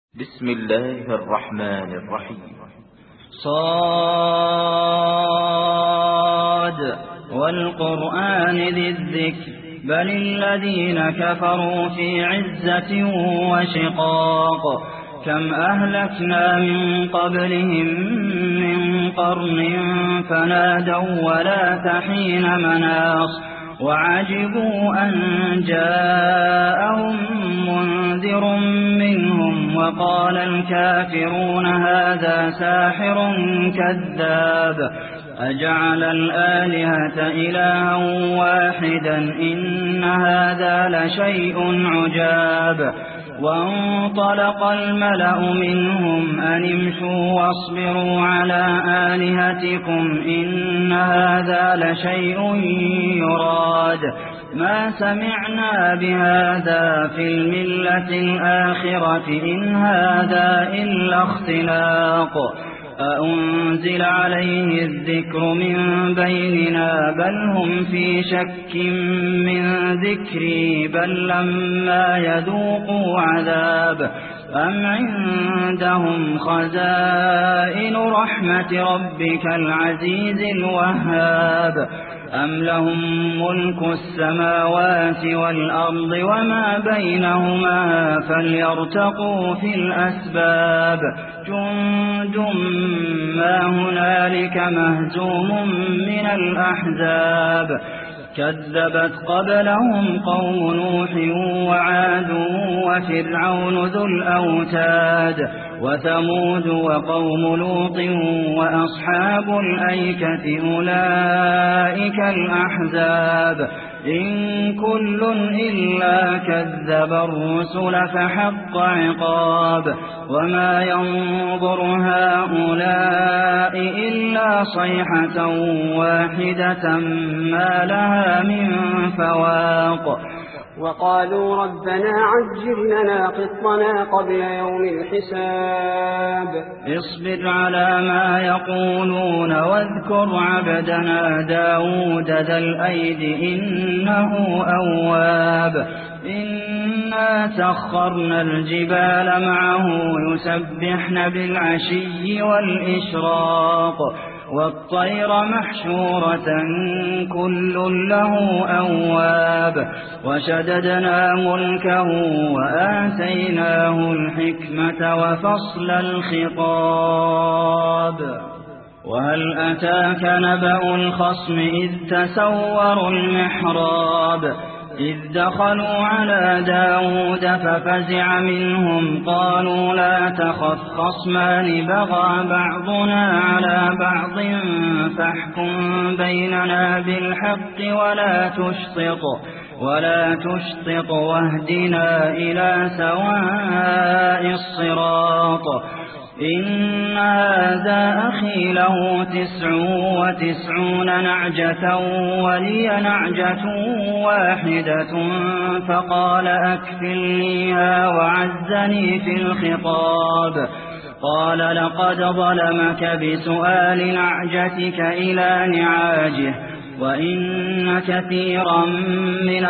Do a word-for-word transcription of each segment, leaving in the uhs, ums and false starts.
بسم الله الرحمن الرحيم. صاد والقرآن ذي الذكر بل الذين كفروا في عزة وشقاق كم أهلكنا من قبلهم من قرن فنادوا ولا تحين مناص وعجبوا أن جاءهم منذر منهم وقال الكافرون هذا ساحر كذاب أجعل الآلهة إلها واحدا إن هذا لشيء عجاب وانطلق الملأ منهم أن امشوا واصبروا على آلهتكم إن هذا لشيء يراد ما سمعنا بهذا في الملة الآخرة إن هذا إلا اختلاق أأنزل عليه الذكر من بيننا بل هم في شك من ذكري بل لما يذوقوا عذاب أم عندهم خزائن رحمة ربك العزيز الوهاب أم لهم ملك السماوات والأرض وما بينهما فليرتقوا في الأسباب جند ما هنالك مهزوم من الأحزاب كذبت قبلهم قوم نوح وعاد وفرعون ذو الأوتاد وثمود وقوم لوط وأصحاب الأيكة أولئك الأحزاب إن كل إلا كذب الرسل فحق عقاب وما ينظر هؤلاء إلا صيحة واحدة ما لها من فواق وقالوا ربنا عجل لنا قطنا قبل يوم الحساب اصبر على ما يقولون واذكر عبدنا داود ذا الأيد إنه أواب إنا سخرنا الجبال معه يسبحن بالعشي والإشراق والطير محشورة كل له أواب وشددنا ملكه وآتيناه الحكمة وفصل الخطاب وهل أتاك نبأ الخصم إذ تسوروا المحراب إذ دخلوا على داود ففزع منهم قالوا لا تخف خصمان بغى بعضنا على بعض فاحكم بيننا بالحق ولا تشطط ولا تشطط واهدنا إلى سواء الصراط إن هذا أخي له تسع وتسعون نعجة ولي نعجة واحدة فقال أكفلنيها وعزني في الخطاب قال لقد ظلمك بسؤال نعجتك إلى نعاجه وإن كثيرا من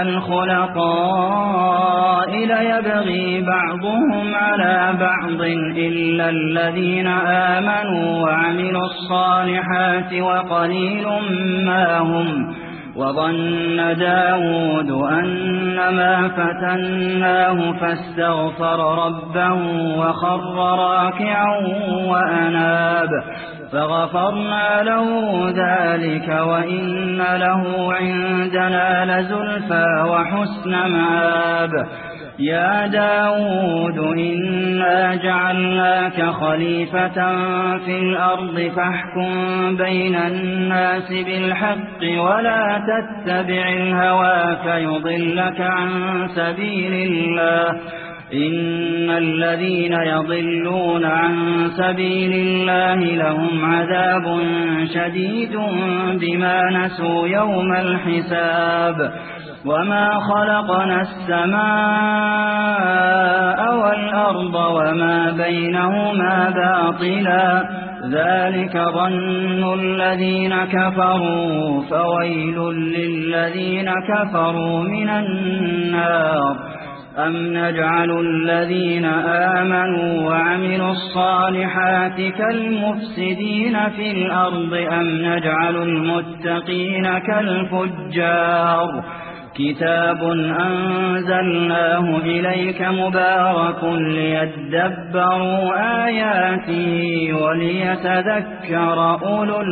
الخلطاء ليبغي بعضهم على بعض إلا الذين آمنوا وعملوا الصالحات وقليل ما هم وظن داود أنما فتناه فاستغفر ربه وخر راكعا وأناب فغفرنا له ذلك وإن له عندنا لزلفى وحسن مآب يا داود إنا جعلناك خليفة في الأرض فاحكم بين الناس بالحق ولا تتبع الهوى فيضلك عن سبيل الله إن الذين يضلون عن سبيل الله لهم عذاب شديد بما نسوا يوم الحساب وما خلقنا السماء والأرض وما بينهما باطلا ذلك ظن الذين كفروا فويل للذين كفروا من النار أم نجعل الذين آمنوا وعملوا الصالحات كالمفسدين في الأرض أم نجعل المتقين كالفجار كتاب أنزلناه إليك مبارك ليدبروا آياته وليتذكر أولو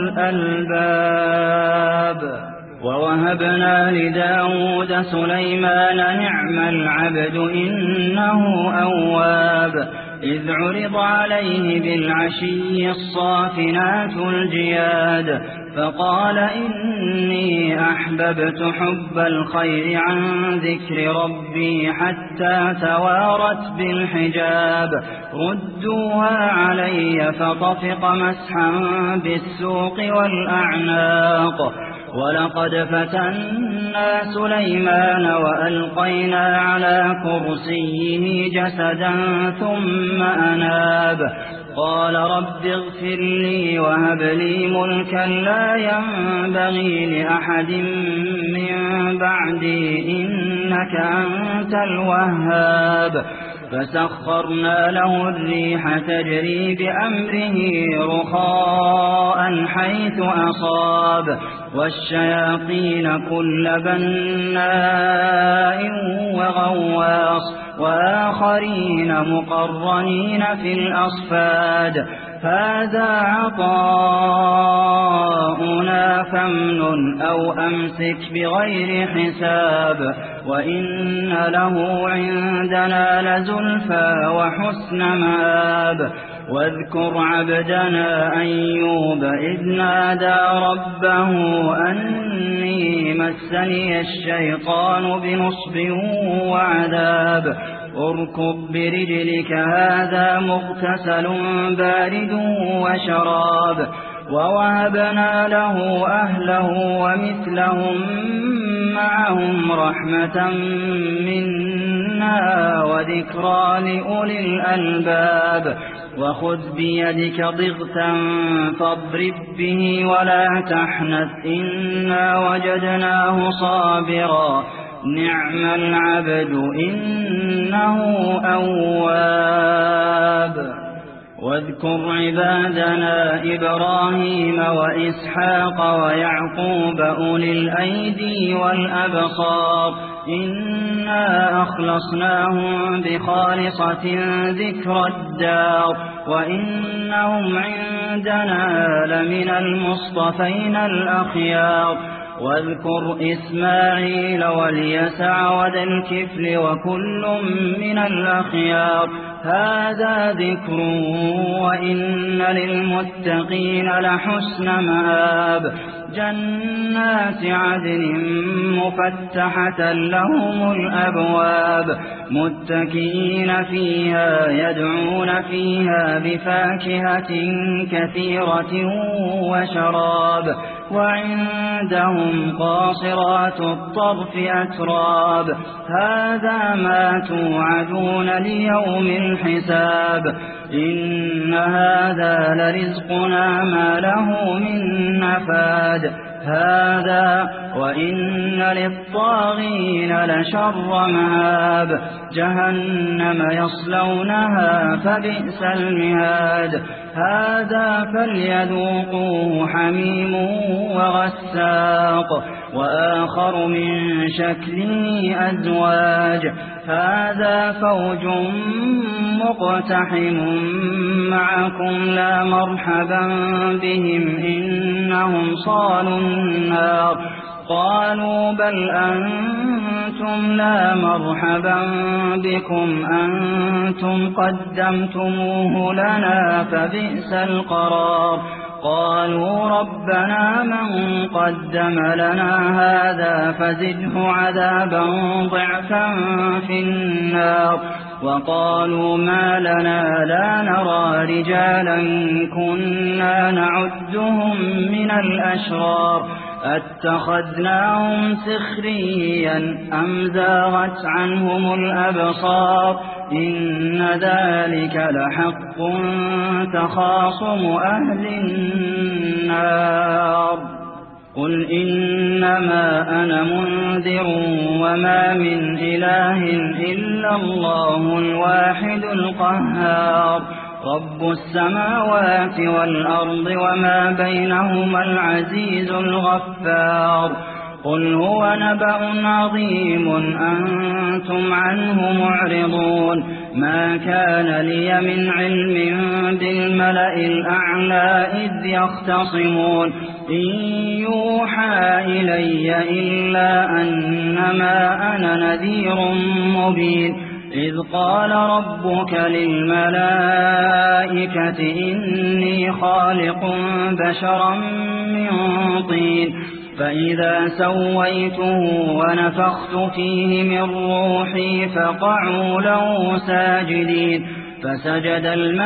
الألباب ووهبنا لداود سليمان نعم العبد إنه أواب إذ عرض عليه بالعشي الصافنات الجياد فقال إني أحببت حب الخير عن ذكر ربي حتى توارت بالحجاب ردوها علي فطفق مسحا بالسوق والأعناق ولقد فتنا سليمان وألقينا على كرسيه جسدا ثم أناب قال رب اغفر لي وهب لي ملكا لا ينبغي لأحد من بعدي إنك أنت الوهاب فسخرنا له الريح تجري بأمره رخاء حيث أصاب والشياطين كل بناء وغواص وآخرين مقرنين في الأصفاد هذا عطاؤنا فامنن أو أمسك بغير حساب وإن له عندنا لزلفى وحسن مآب واذكر عبدنا أيوب إذ نادى ربه أني مسني الشيطان بنصب وعذاب اركض برجلك هذا مغتسل بارد وشراب ووهبنا له أهله ومثلهم معهم رحمة منا وذكرى لأولي الألباب وخذ بيدك ضغثا فاضرب به ولا تحنث إنا وجدناه صابرا نعم العبد إنه أواب واذكر عبادنا إبراهيم وإسحاق ويعقوب أولي الأيدي والأبصار إنا أخلصناهم بخالصة ذكر الدار وإنهم عندنا لمن المصطفين الأخيار واذكر إسماعيل واليسع وذا الكفل وكل من الأخيار هذا ذكر وإن للمتقين لحسن مآب جنات عدن مفتحة لهم الأبواب متكئين فيها يدعون فيها بفاكهة كثيرة وشراب وعندهم قاصرات الطرف أتراب هذا ما توعدون ليوم الحساب إن هذا لرزقنا ما له من نفاد هذا وإن للطاغين لشر مآب جهنم يصلونها فبئس المهاد هذا فليذوقوه حميم وغساق وآخر من شكله أزواج هذا فوج مقتحم معكم لا مرحبا بهم إنهم صالوا النار قالوا بل أنتم لا مرحبا بكم أنتم قدمتموه لنا فبئس القرار قالوا ربنا من قدم لنا هذا فزده عذابا ضعفا في النار وقالوا ما لنا لا نرى رجالا كنا نعدهم من الأشرار أتخذناهم سخريا أم زاغت عنهم الأبصار إن ذلك لحق تخاصم أهل النار قل إنما أنا منذر وما من إله إلا الله الواحد القهار رب السماوات والأرض وما بينهما العزيز الغفار قل هو نبأ عظيم أنتم عنه معرضون ما كان لي من علم بالملأ الأعلى إذ يختصمون إن يوحى إلي إلا أنما أنا نذير مبين إذ قال ربك للملائكة إني خالق بشرا من طين فإذا سويته ونفخت فيه من روحي فقعوا له ساجدين فسجد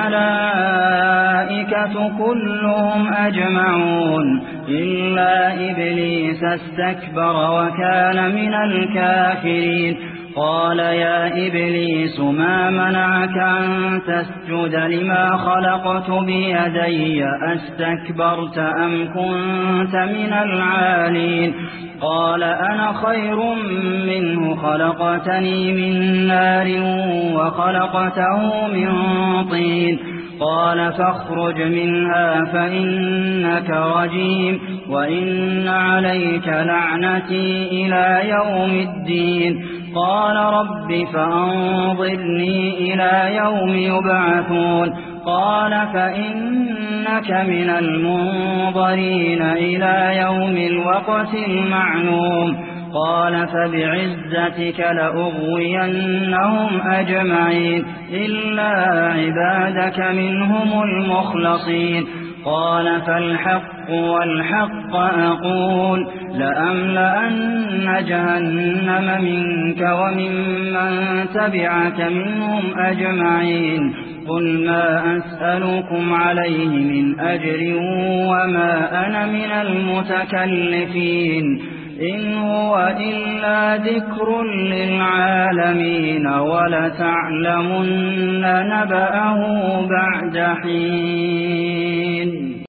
الملائكة كلهم أجمعون إلا إبليس استكبر وكان من الكافرين قال يا إبليس ما منعك أن تسجد لما خلقت بيدي أستكبرت أم كنت من العالين قال أنا خير منه خلقتني من نار وخلقته من طين قال فاخرج منها فإنك رجيم وإن عليك لعنتي إلى يوم الدين قال رب فأنظرني إلى يوم يبعثون قال فإنك من المنظرين إلى يوم الوقت المعلوم قال فبعزتك لأغوينهم أجمعين إلا عبادك منهم المخلصين قال فالحق والحق أقول لأملأن جهنم منك وممن تبعك منهم أجمعين قل ما أسألكم عليه من أجر وما أنا من المتكلفين إن هو إلا ذكر للعالمين ولتعلمن نبأه بعد حين